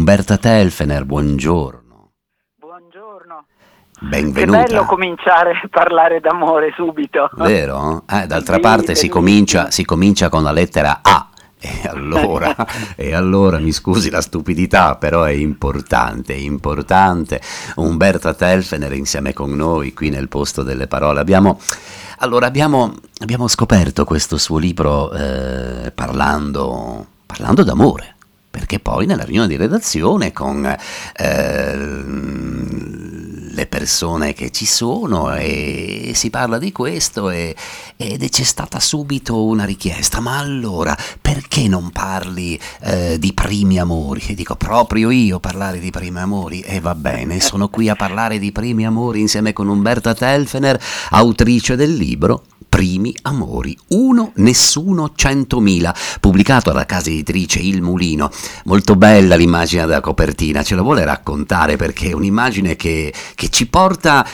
Umberta Telfener, buongiorno. Buongiorno. Benvenuta. Che bello cominciare a parlare d'amore subito. Vero? D'altra Sì, parte si bellissimo. comincia con la lettera A. E allora mi scusi la stupidità, però è importante, è importante. Umberta Telfener insieme con noi qui nel Posto delle Parole. Abbiamo scoperto questo suo libro parlando d'amore, perché poi nella riunione di redazione con le persone che ci sono e si parla di questo ed c'è stata subito una richiesta: ma allora perché non parli di primi amori? E dico: proprio io parlare di primi amori? E va bene, sono qui a parlare di primi amori insieme con Umberta Telfener, autrice del libro Primi amori, uno, nessuno, 100.000, pubblicato dalla casa editrice Il Mulino. Molto bella l'immagine della copertina, ce la vuole raccontare? Perché è un'immagine che ci porta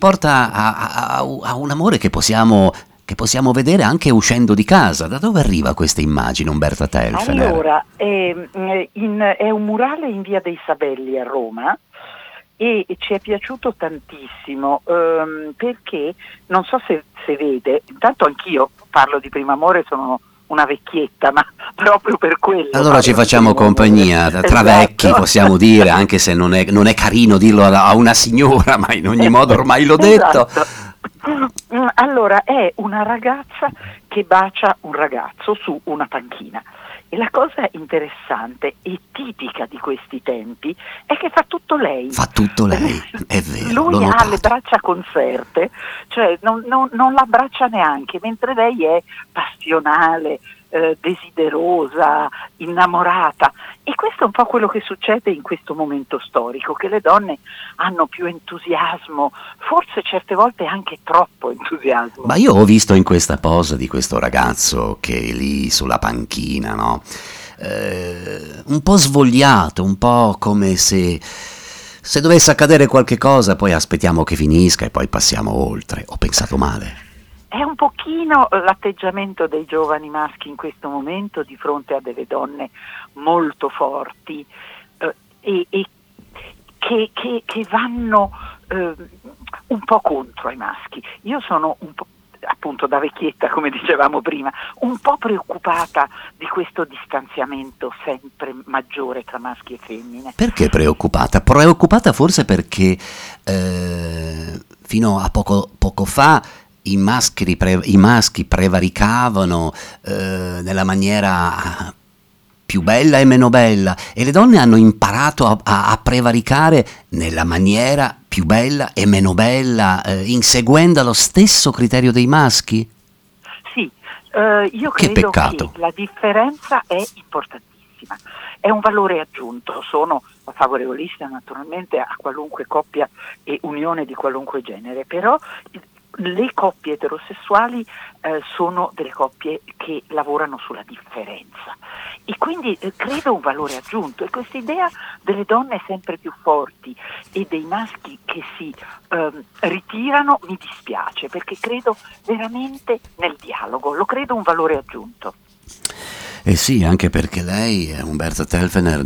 a un amore che possiamo vedere anche uscendo di casa. Da dove arriva questa immagine, Umberta Telfener? Allora, è un murale in via dei Sabelli a Roma e ci è piaciuto tantissimo perché, non so se vede, intanto anch'io parlo di primo amore, sono una vecchietta, ma proprio per quello. Allora ci facciamo compagnia, tra esatto. vecchi possiamo dire, anche se non è carino dirlo a una signora, ma in ogni modo ormai l'ho detto. Allora, è una ragazza che bacia un ragazzo su una panchina. E la cosa interessante e tipica di questi tempi è che fa tutto lei. Fa tutto lei, è vero. Lui l'ho ha notato. le braccia conserte, cioè non l'abbraccia neanche, mentre lei è passionale, desiderosa, innamorata. E questo è un po' quello che succede in questo momento storico, che le donne hanno più entusiasmo, forse certe volte anche troppo entusiasmo. Ma io ho visto in questa posa di questo ragazzo che è lì sulla panchina, no? Un po' svogliato, un po' come se dovesse accadere qualche cosa, poi aspettiamo che finisca e poi passiamo oltre. Ho pensato male. È un pochino l'atteggiamento dei giovani maschi in questo momento di fronte a delle donne molto forti e che vanno un po' contro ai maschi. Io sono un po', appunto da vecchietta, come dicevamo prima, un po' preoccupata di questo distanziamento sempre maggiore tra maschi e femmine. Perché preoccupata? Preoccupata forse perché fino a poco fa i maschi prevaricavano nella maniera più bella e meno bella, e le donne hanno imparato a prevaricare nella maniera più bella e meno bella, inseguendo lo stesso criterio dei maschi? Sì, io Che credo peccato. che la differenza è importantissima, è un valore aggiunto. Sono favorevolissima naturalmente a qualunque coppia e unione di qualunque genere, però le coppie eterosessuali sono delle coppie che lavorano sulla differenza e quindi credo un valore aggiunto, e questa idea delle donne sempre più forti e dei maschi che si ritirano mi dispiace, perché credo veramente nel dialogo, lo credo un valore aggiunto. Eh sì, anche perché lei, Umberta Telfener,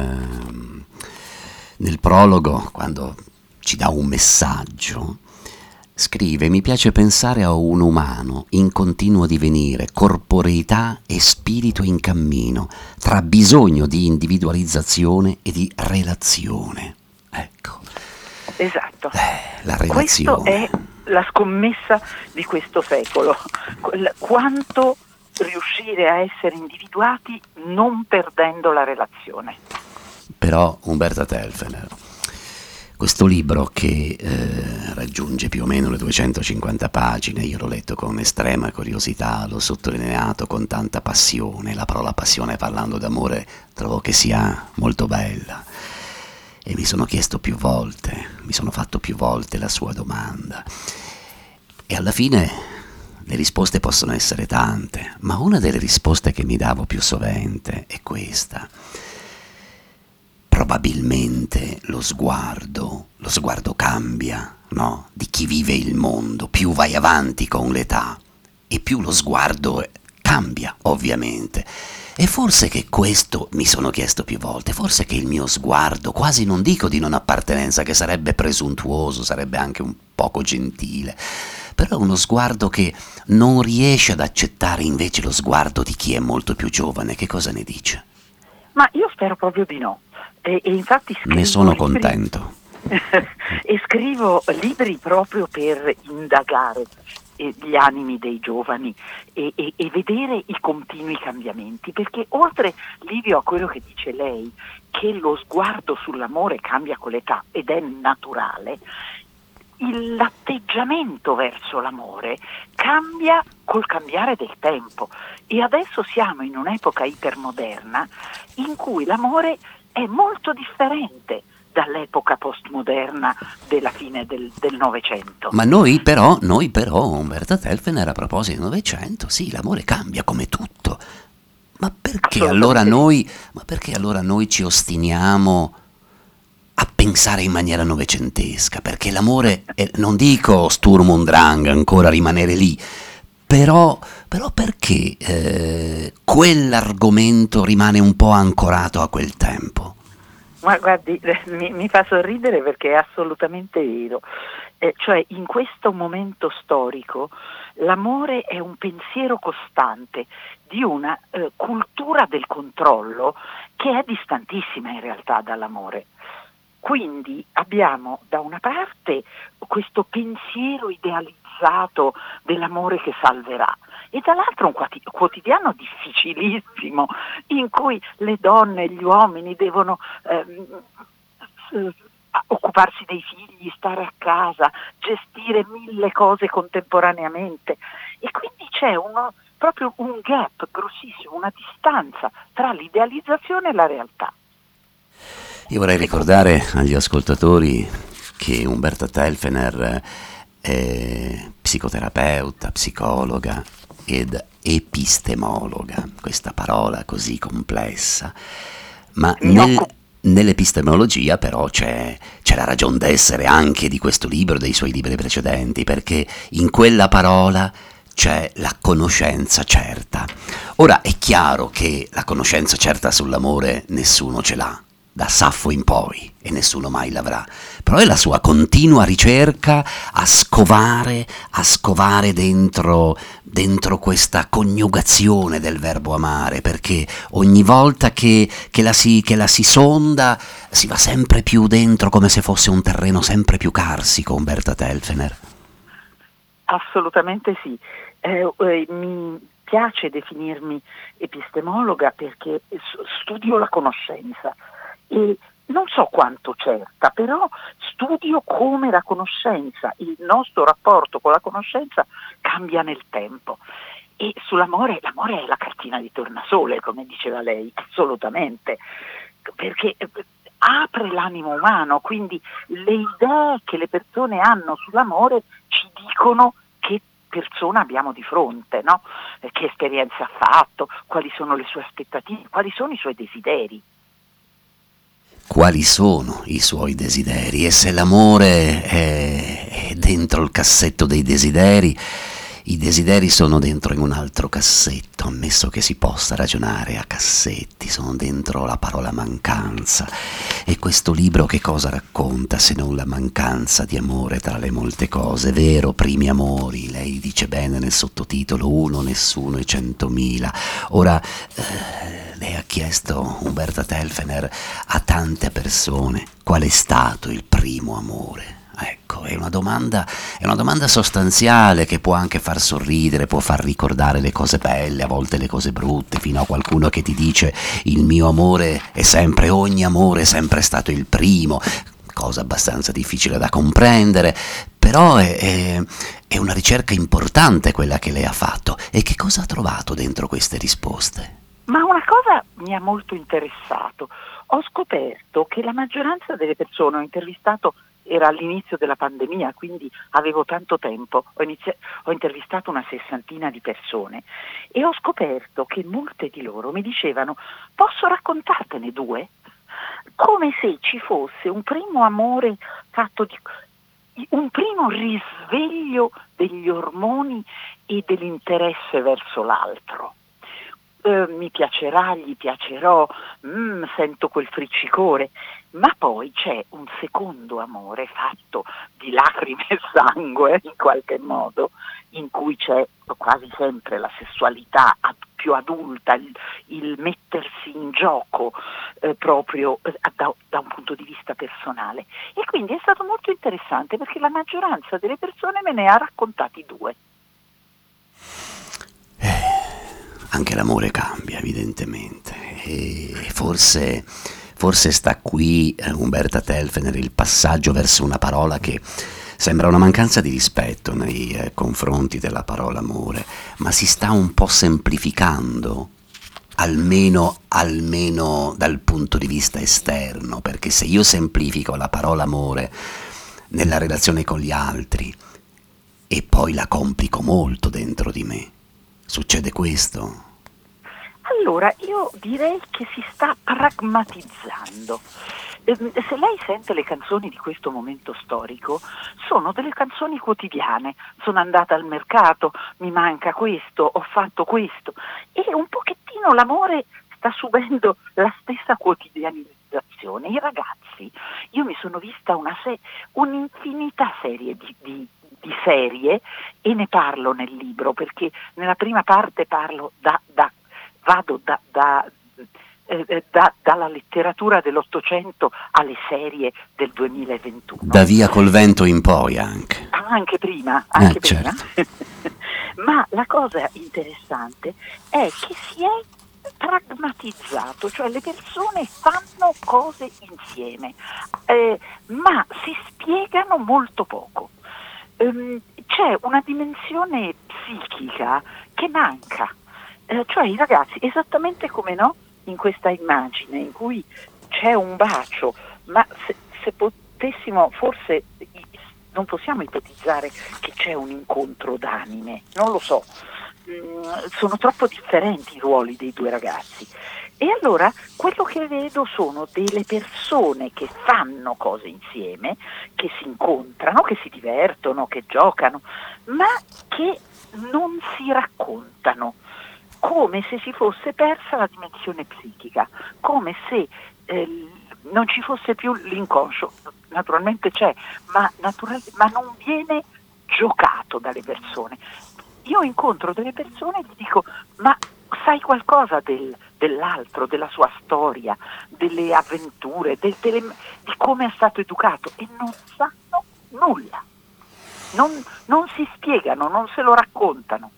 nel prologo, quando ci dà un messaggio, scrive: mi piace pensare a un umano in continuo divenire, corporeità e spirito in cammino, tra bisogno di individualizzazione e di relazione. Ecco. Esatto. La Questo relazione. è la scommessa di questo secolo. Quanto riuscire a essere individuati non perdendo la relazione. Però Umberta Telfener, questo libro che raggiunge più o meno le 250 pagine, io l'ho letto con estrema curiosità, l'ho sottolineato con tanta passione. La parola passione, parlando d'amore, trovo che sia molto bella. E mi sono fatto più volte la sua domanda. E alla fine le risposte possono essere tante, ma una delle risposte che mi davo più sovente è questa. Probabilmente lo sguardo cambia, no? Di chi vive il mondo. Più vai avanti con l'età e più lo sguardo cambia, ovviamente. E forse che questo, mi sono chiesto più volte, forse che il mio sguardo, quasi non dico di non appartenenza, che sarebbe presuntuoso, sarebbe anche un poco gentile, però è uno sguardo che non riesce ad accettare invece lo sguardo di chi è molto più giovane. Che cosa ne dice? Ma io spero proprio di no. E infatti Ne scrivo sono libri contento. e scrivo libri proprio per indagare gli animi dei giovani e vedere i continui cambiamenti, perché oltre, Livio, a quello che dice lei, che lo sguardo sull'amore cambia con l'età ed è naturale, l'atteggiamento verso l'amore cambia col cambiare del tempo, e adesso siamo in un'epoca ipermoderna in cui l'amore è molto differente dall'epoca postmoderna della fine del Novecento. Ma noi però, Umberto Telfener, a proposito del Novecento, sì, l'amore cambia come tutto. Assolutamente sì. Ma perché allora noi ci ostiniamo a pensare in maniera novecentesca? Perché l'amore, non dico Sturm und Drang, ancora rimanere lì, però perché quell'argomento rimane un po' ancorato a quel tempo? Ma guardi, mi fa sorridere perché è assolutamente vero. Cioè, in questo momento storico l'amore è un pensiero costante di una cultura del controllo che è distantissima in realtà dall'amore. Quindi abbiamo da una parte questo pensiero idealizzato dell'amore che salverà, e dall'altro un quotidiano difficilissimo in cui le donne e gli uomini devono occuparsi dei figli, stare a casa, gestire 1000 cose contemporaneamente, e quindi c'è proprio un gap grossissimo, una distanza tra l'idealizzazione e la realtà. Io vorrei ricordare agli ascoltatori che Umberta Telfener è psicoterapeuta, psicologa ed epistemologa, questa parola così complessa, ma Mi occupo nell'epistemologia però c'è la ragion d'essere anche di questo libro, dei suoi libri precedenti, perché in quella parola c'è la conoscenza certa. Ora è chiaro che la conoscenza certa sull'amore nessuno ce l'ha, da Saffo in poi, e nessuno mai l'avrà, però è la sua continua ricerca a scovare dentro questa coniugazione del verbo amare, perché ogni volta che la si sonda si va sempre più dentro, come se fosse un terreno sempre più carsico, Umberta Telfener. Assolutamente sì. Mi piace definirmi epistemologa perché studio la conoscenza, e non so quanto certa, però studio come la conoscenza, il nostro rapporto con la conoscenza cambia nel tempo. E sull'amore, l'amore è la cartina di tornasole, come diceva lei, assolutamente, perché apre l'animo umano, quindi le idee che le persone hanno sull'amore ci dicono che persona abbiamo di fronte, no? Che esperienza ha fatto, quali sono le sue aspettative, quali sono i suoi desideri. Quali sono i suoi desideri, e se l'amore è dentro il cassetto dei desideri, i desideri sono dentro in un altro cassetto, ammesso che si possa ragionare a cassetti, sono dentro la parola mancanza. E questo libro che cosa racconta se non la mancanza di amore tra le molte cose? Vero, primi amori, lei dice bene nel sottotitolo, uno, nessuno e 100.000. Ora, lei ha chiesto, Umberta Telfener, a tante persone qual è stato il primo amore. Ecco, è una domanda sostanziale che può anche far sorridere, può far ricordare le cose belle, a volte le cose brutte, fino a qualcuno che ti dice il mio amore è sempre, ogni amore è sempre stato il primo, cosa abbastanza difficile da comprendere, però è una ricerca importante quella che lei ha fatto. E che cosa ha trovato dentro queste risposte? Ma una cosa mi ha molto interessato. Ho scoperto che la maggioranza delle persone, ho intervistato, era all'inizio della pandemia, quindi avevo tanto tempo, ho intervistato una 60ina di persone, e ho scoperto che molte di loro mi dicevano: posso raccontartene 2? Come se ci fosse un primo amore fatto di un primo risveglio degli ormoni e dell'interesse verso l'altro. mi piacerà, gli piacerò, sento quel friccicore, ma poi c'è un secondo amore fatto di lacrime e sangue in qualche modo, in cui c'è quasi sempre la sessualità più adulta, il mettersi in gioco proprio da un punto di vista personale. E quindi è stato molto interessante perché la maggioranza delle persone me ne ha raccontati due. Anche l'amore cambia, evidentemente, e forse sta qui, Umberta Telfener, il passaggio verso una parola che sembra una mancanza di rispetto nei confronti della parola amore, ma si sta un po' semplificando, almeno dal punto di vista esterno, perché se io semplifico la parola amore nella relazione con gli altri e poi la complico molto dentro di me, succede questo? Allora, io direi che si sta pragmatizzando. Se lei sente le canzoni di questo momento storico, sono delle canzoni quotidiane. Sono andata al mercato, mi manca questo, ho fatto questo. E un pochettino l'amore sta subendo la stessa quotidianizzazione. I ragazzi, io mi sono vista un'infinità serie di serie, e ne parlo nel libro, perché nella prima parte parlo vado dalla letteratura dell'Ottocento alle serie del 2021. Da Via col vento in poi anche. Anche prima, anche prima. Certo. Ma la cosa interessante è che si è pragmatizzato, cioè le persone fanno cose insieme, ma si spiegano molto poco. C'è una dimensione psichica che manca. Cioè i ragazzi, esattamente come no, in questa immagine in cui c'è un bacio, ma se potessimo, forse non possiamo ipotizzare che c'è un incontro d'anime, non lo so, sono troppo differenti i ruoli dei due ragazzi. E allora quello che vedo sono delle persone che fanno cose insieme, che si incontrano, che si divertono, che giocano, ma che non si raccontano, come se si fosse persa la dimensione psichica, come se non ci fosse più l'inconscio. Naturalmente c'è, ma non viene giocato dalle persone. Io incontro delle persone e gli dico: ma sai qualcosa dell'altro, della sua storia, delle avventure, di come è stato educato? E non sanno nulla, non si spiegano, non se lo raccontano.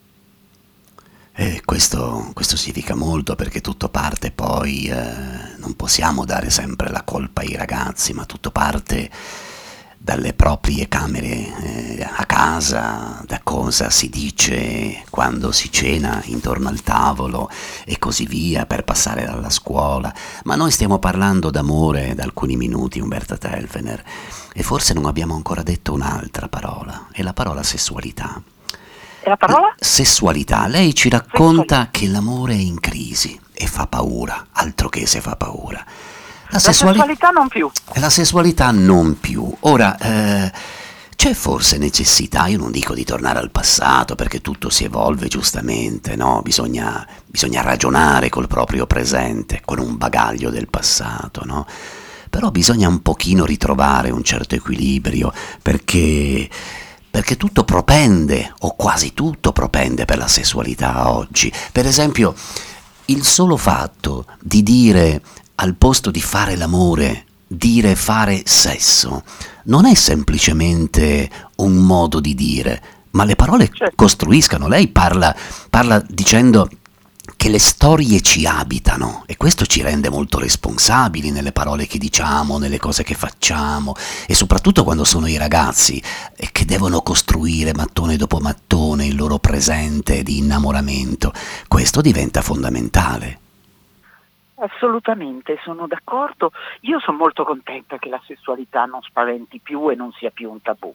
Questo significa molto, perché tutto parte poi, non possiamo dare sempre la colpa ai ragazzi, ma tutto parte dalle proprie camere a casa, da cosa si dice quando si cena intorno al tavolo e così via, per passare dalla scuola. Ma noi stiamo parlando d'amore da alcuni minuti, Umberta Telfener, e forse non abbiamo ancora detto un'altra parola, è la parola sessualità. E la parola? Sessualità. Lei ci racconta che l'amore è in crisi e fa paura, altro che se fa paura. La sessualità non più. La sessualità non più. Ora, c'è forse necessità, io non dico di tornare al passato, perché tutto si evolve giustamente, no? Bisogna ragionare col proprio presente, con un bagaglio del passato, no? Però bisogna un pochino ritrovare un certo equilibrio, perché tutto propende, o quasi tutto propende, per la sessualità oggi. Per esempio, il solo fatto di dire, al posto di fare l'amore, dire fare sesso, non è semplicemente un modo di dire, ma le parole costruiscano. Lei parla dicendo che le storie ci abitano, e questo ci rende molto responsabili nelle parole che diciamo, nelle cose che facciamo, e soprattutto quando sono i ragazzi che devono costruire mattone dopo mattone il loro presente di innamoramento. Questo diventa fondamentale. Assolutamente, sono d'accordo. Io sono molto contenta che la sessualità non spaventi più e non sia più un tabù.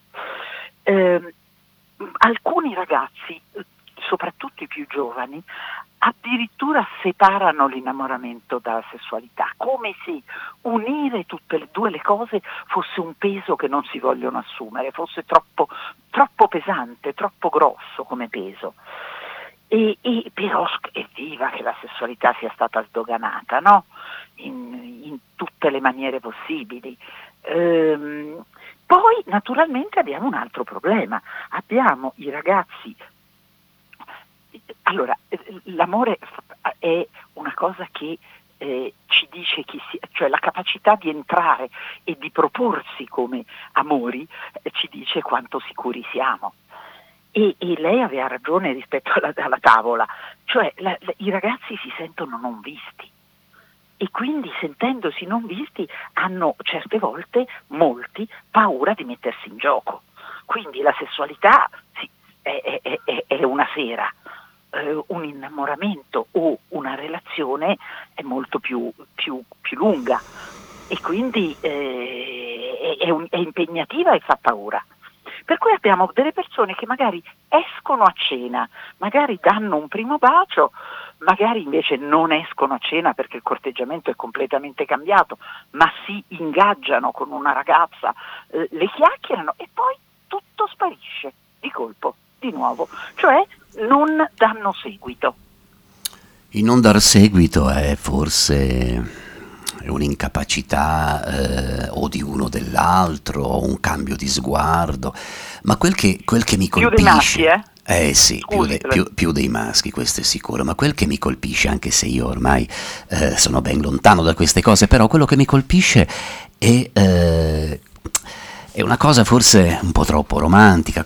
Alcuni ragazzi, soprattutto i più giovani, addirittura separano l'innamoramento dalla sessualità, come se unire tutte e due le cose fosse un peso che non si vogliono assumere, fosse troppo pesante, troppo grosso come peso. E però è viva che la sessualità sia stata sdoganata, no? In tutte le maniere possibili. Poi naturalmente abbiamo un altro problema, abbiamo i ragazzi. Allora, l'amore è una cosa che ci dice cioè la capacità di entrare e di proporsi come amori ci dice quanto sicuri siamo. E lei aveva ragione rispetto alla tavola, cioè i ragazzi si sentono non visti e quindi sentendosi non visti hanno certe volte, molti, paura di mettersi in gioco. Quindi la sessualità è una sera, un innamoramento o una relazione è molto più lunga e quindi è impegnativa e fa paura. Per cui abbiamo delle persone che magari escono a cena, magari danno un primo bacio, magari invece non escono a cena perché il corteggiamento è completamente cambiato, ma si ingaggiano con una ragazza, le chiacchierano e poi tutto sparisce di colpo, di nuovo, cioè non danno seguito. Il non dar seguito è forse un'incapacità o di uno o dell'altro, o un cambio di sguardo, ma quel che mi Più dei maschi, colpisce... sì, Scusi. più dei maschi, questo è sicuro, ma quel che mi colpisce, anche se io ormai sono ben lontano da queste cose, però quello che mi colpisce è una cosa forse un po' troppo romantica,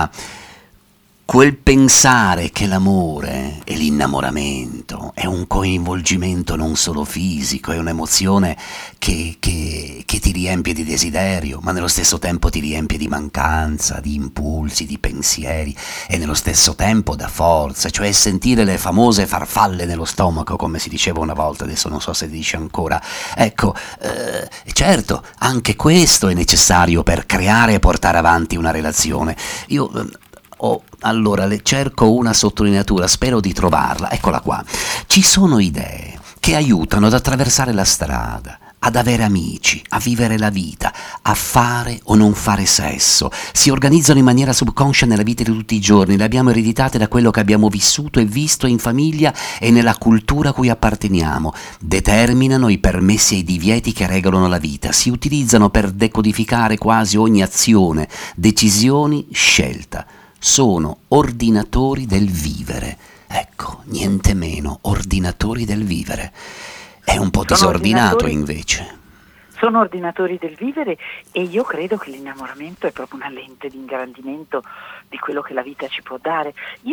quel pensare che l'amore e l'innamoramento è un coinvolgimento non solo fisico, è un'emozione che ti riempie di desiderio, ma nello stesso tempo ti riempie di mancanza, di impulsi, di pensieri e nello stesso tempo da forza, cioè sentire le famose farfalle nello stomaco, come si diceva una volta, adesso non so se si dice ancora. Ecco, certo, anche questo è necessario per creare e portare avanti una relazione. Io allora le cerco una sottolineatura, spero di trovarla, eccola qua. Ci sono idee che aiutano ad attraversare la strada, ad avere amici, a vivere la vita, a fare o non fare sesso. Si organizzano in maniera subconscia nella vita di tutti i giorni, le abbiamo ereditate da quello che abbiamo vissuto e visto in famiglia e nella cultura a cui apparteniamo. Determinano i permessi e i divieti che regolano la vita, si utilizzano per decodificare quasi ogni azione, decisioni, scelta. Sono ordinatori del vivere. Ecco, niente meno, ordinatori del vivere. È un po' disordinato invece. Sono ordinatori del vivere e io credo che l'innamoramento è proprio una lente di ingrandimento di quello che la vita ci può dare.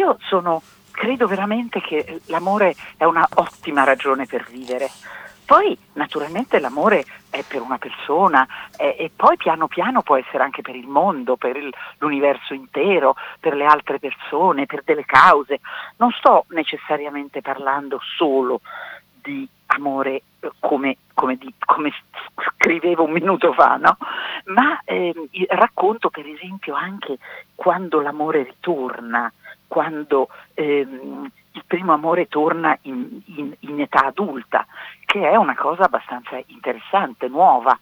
Credo veramente che l'amore è una ottima ragione per vivere. Poi naturalmente l'amore è per una persona e poi piano piano può essere anche per il mondo, per l'universo intero, per le altre persone, per delle cause. Non sto necessariamente parlando solo di amore come scrivevo un minuto fa, no? Ma racconto per esempio anche quando l'amore ritorna, quando il primo amore torna in età adulta, che è una cosa abbastanza interessante, nuova.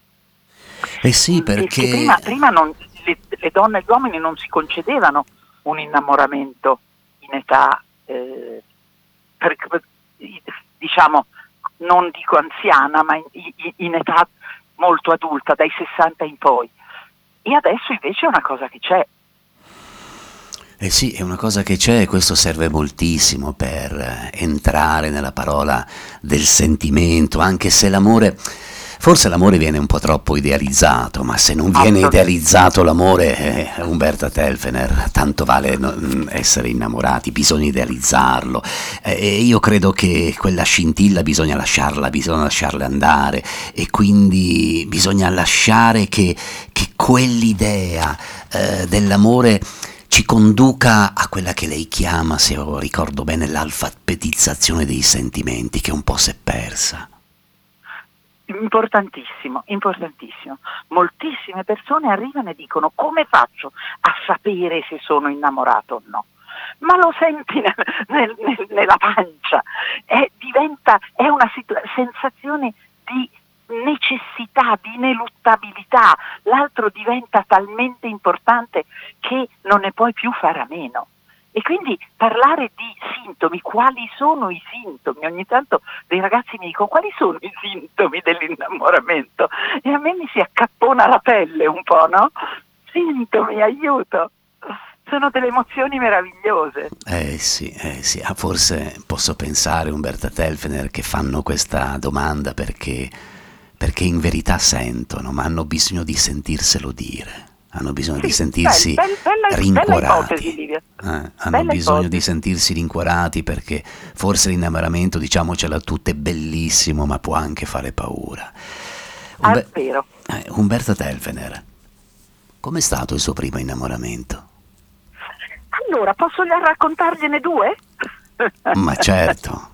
Sì, perché prima le donne e gli uomini non si concedevano un innamoramento in età, diciamo, non dico anziana, ma in età molto adulta, dai 60 in poi. E adesso invece è una cosa che c'è. Sì, è una cosa che c'è e questo serve moltissimo per entrare nella parola del sentimento, anche se forse l'amore viene un po' troppo idealizzato, ma se non viene idealizzato l'amore, Umberto Telfner, tanto vale essere innamorati, bisogna idealizzarlo. E io credo che quella scintilla bisogna lasciarla andare e quindi bisogna lasciare che quell'idea dell'amore ci conduca a quella che lei chiama, se ricordo bene, l'alfabetizzazione dei sentimenti, che un po' si è persa. Importantissimo. Moltissime persone arrivano e dicono: come faccio a sapere se sono innamorato o no? Ma lo senti nella pancia, è una sensazione di necessità, di ineluttabilità, l'altro diventa talmente importante che non ne puoi più fare a meno. E quindi parlare di sintomi, quali sono i sintomi? Ogni tanto dei ragazzi mi dicono quali sono i sintomi dell'innamoramento e a me mi si accappona la pelle un po', no? Sintomi, aiuto! Sono delle emozioni meravigliose. Sì, forse posso pensare, Umberta Telfener, che fanno questa domanda perché in verità sentono, ma hanno bisogno di sentirselo dire, hanno bisogno di Sì, sentirsi bella ipotesi, rincuorati, Livia. hanno Bella bisogno di ipotesi. sentirsi rincuorati perché forse l'innamoramento, diciamocela tutte, è bellissimo, ma può anche fare paura. Ah, è Umbe- vero. Umberta Telfener, com'è stato il suo primo innamoramento? Allora, posso raccontargliene due? Ma certo.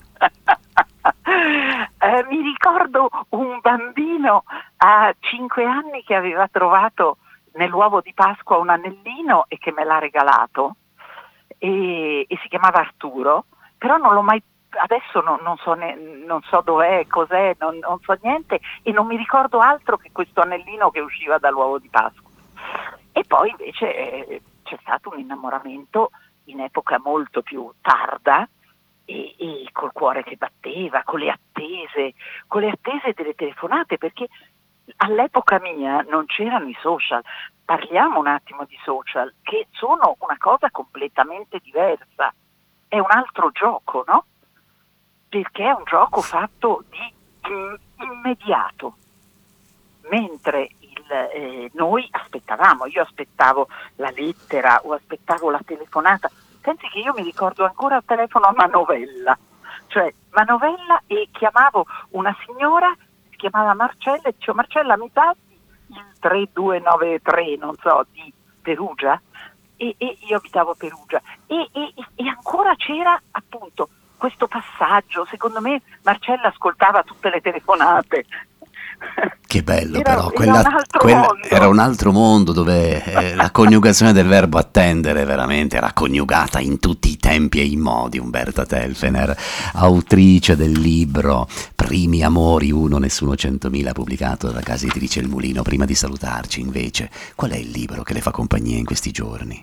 Mi ricordo un bambino a 5 anni che aveva trovato nell'uovo di Pasqua un anellino e che me l'ha regalato e si chiamava Arturo, però non l'ho mai, adesso non so dov'è, cos'è, non so niente e non mi ricordo altro che questo anellino che usciva dall'uovo di Pasqua. E poi invece c'è stato un innamoramento in epoca molto più tarda e col cuore che batteva, con le attese delle telefonate, perché all'epoca mia non c'erano i social. Parliamo un attimo di social, che sono una cosa completamente diversa, è un altro gioco, no? Perché è un gioco fatto di immediato, mentre noi aspettavamo, io aspettavo la lettera o aspettavo la telefonata. Pensi che io mi ricordo ancora il telefono a manovella, cioè manovella, e chiamavo una signora, si chiamava Marcella, e dicevo Marcella mi passi il 3293, non so, di Perugia, e io abitavo a Perugia, e ancora c'era appunto questo passaggio, secondo me Marcella ascoltava tutte le telefonate. Che bello, Era però, un altro mondo. era un altro mondo dove la coniugazione del verbo attendere veramente era coniugata in tutti i tempi e i modi. Umberta Telfener, autrice del libro Primi amori, uno, nessuno, 100.000, pubblicato dalla casa editrice Il Mulino. Prima di salutarci, invece, qual è il libro che le fa compagnia in questi giorni?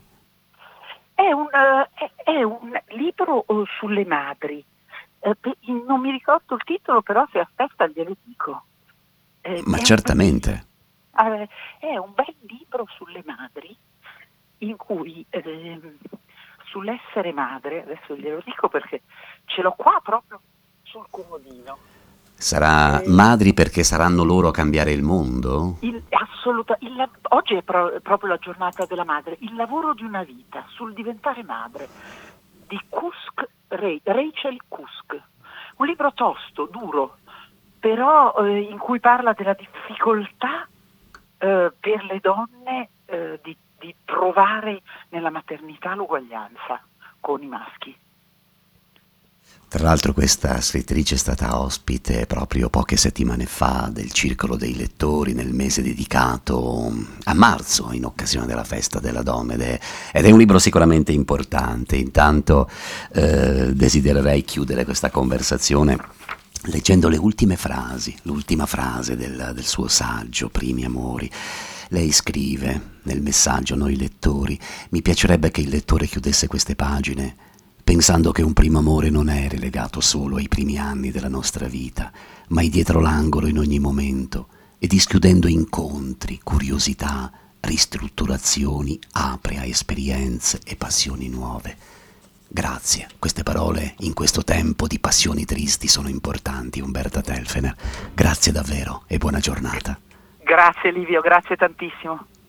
È un libro sulle madri. Non mi ricordo il titolo, però se aspetta glielo dico. Ma certamente. È un bel libro sulle madri in cui sull'essere madre, adesso glielo dico perché ce l'ho qua proprio sul comodino. Sarà madri perché saranno loro a cambiare il mondo? Oggi è proprio la giornata della madre, il lavoro di una vita sul diventare madre di Rachel Cusk, un libro tosto, duro, però in cui parla della difficoltà per le donne di trovare nella maternità l'uguaglianza con i maschi. Tra l'altro questa scrittrice è stata ospite proprio poche settimane fa del Circolo dei Lettori nel mese dedicato a marzo in occasione della festa della donna ed è un libro sicuramente importante. Intanto desidererei chiudere questa conversazione leggendo l'ultima frase del suo saggio Primi amori. Lei scrive nel messaggio a noi lettori: mi piacerebbe che il lettore chiudesse queste pagine pensando che un primo amore non è relegato solo ai primi anni della nostra vita, ma è dietro l'angolo in ogni momento e dischiudendo incontri, curiosità, ristrutturazioni, apre a esperienze e passioni nuove. Grazie, queste parole in questo tempo di passioni tristi sono importanti, Umberta Telfener. Grazie davvero e buona giornata. Grazie Livio, grazie tantissimo.